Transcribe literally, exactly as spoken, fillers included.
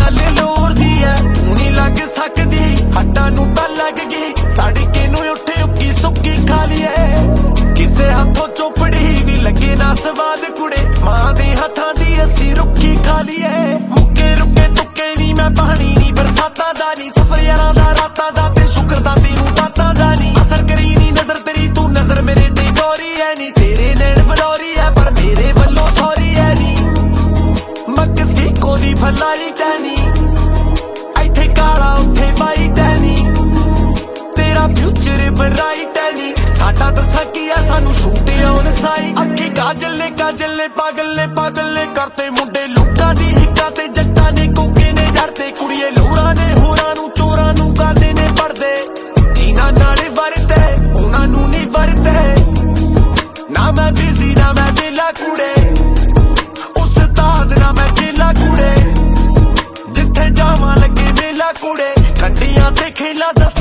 गल लोर दी है तू नहीं लग सकदी हट्टां नूं तां लग गई तड़के नूं उठ उक्की सुक्की खा लीए किसे हथों चोपड़ी भी लगे ना स्वाद कुड़े मां दे हथां दी असी रुखी खा लीए मुक्के रुके तुक्के नी मैं पानी नी बरसातां दा नी सफर यारां दा रातां दा ते शुक्र दा तेनू बातां दा नी असर करी नी नजर तेरी तू नजर मेरे ते गौरी है नी तेरे नैन बलौरी है पर मेरे वल्लों सॉरी है नी मकसी कोदी भलाई टैनी इत्थे काला उत्थे वाइट है नी तेरा फ्यूचर ब्राइट है नी साडा दसा की है सानू शूट ऑन साइड अखी काजल ने काजल ने पागल ने पागल ने करते मुंडे लुक्कां दी हिक्कां ते जट्टां ने कोके ने जड़ते कुड़िए लोरां ने होरां नू चोरां नू करदे ने पड़दे जीना नाले वरते उहनां नू नहीं वरते ना मैं बिजी ना मैं वेला कुड़े उस्ताद ना मैं चेला कुड़े जिथे जावां लगे वेला कुड़े कंडियां ते खेला दस